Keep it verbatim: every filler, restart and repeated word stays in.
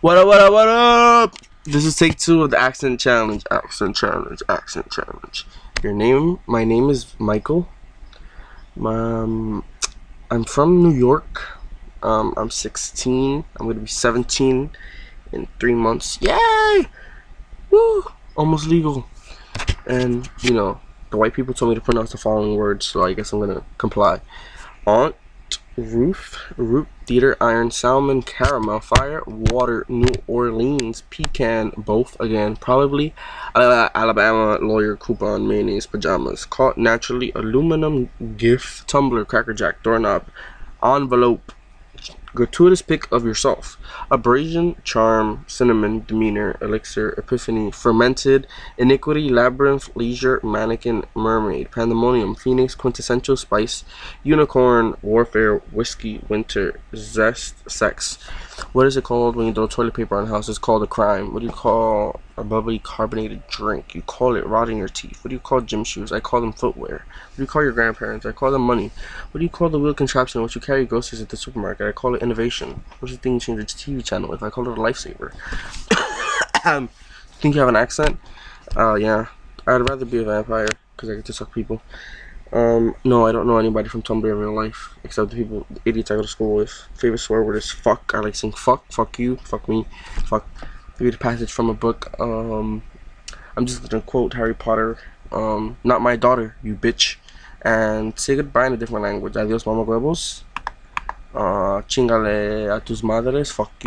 What up, what up, what up? This is take two of the accent challenge. Accent challenge, accent challenge. Your name, my name is Michael. Um, I'm from New York. Um, I'm sixteen. I'm gonna be seventeen in three months. Yay! Woo! Almost legal. And, you know, the white people told me to pronounce the following words, so I guess I'm gonna comply. Aunt, roof, root, theater, iron, salmon, caramel, fire, water, New Orleans, pecan, both again, probably, Alabama, lawyer, coupon, mayonnaise, pajamas, caught naturally, aluminum, gift, tumbler, cracker jack, doorknob, envelope, gratuitous pic of yourself, abrasion, charm, cinnamon, demeanor, elixir, epiphany, fermented, iniquity, labyrinth, leisure, mannequin, mermaid, pandemonium, phoenix, quintessential spice, unicorn, warfare, whiskey, winter, zest, sex. What is it called when you throw toilet paper on a house? It's called a crime. What do you call a bubbly carbonated drink? You call it rotting your teeth. What do you call gym shoes? I call them footwear. What do you call your grandparents? I call them money. What do you call the wheel contraption which you carry groceries at the supermarket? I call it innovation. What's the thing you change the T V channel with? I call it a lifesaver. um, think you have an accent? Uh, yeah. I'd rather be a vampire because I get to suck people. Um, no, I don't know anybody from Tumblr in real life except the people, the idiots I go to school with. Favorite swear word is fuck. I like saying fuck, fuck you, fuck me, fuck. Read a passage from a book. Um, I'm just gonna quote Harry Potter. Um, not my daughter, you bitch. And say goodbye in a different language. Adios, mama huevos. Uh, chingale a tus madres. Fuck you.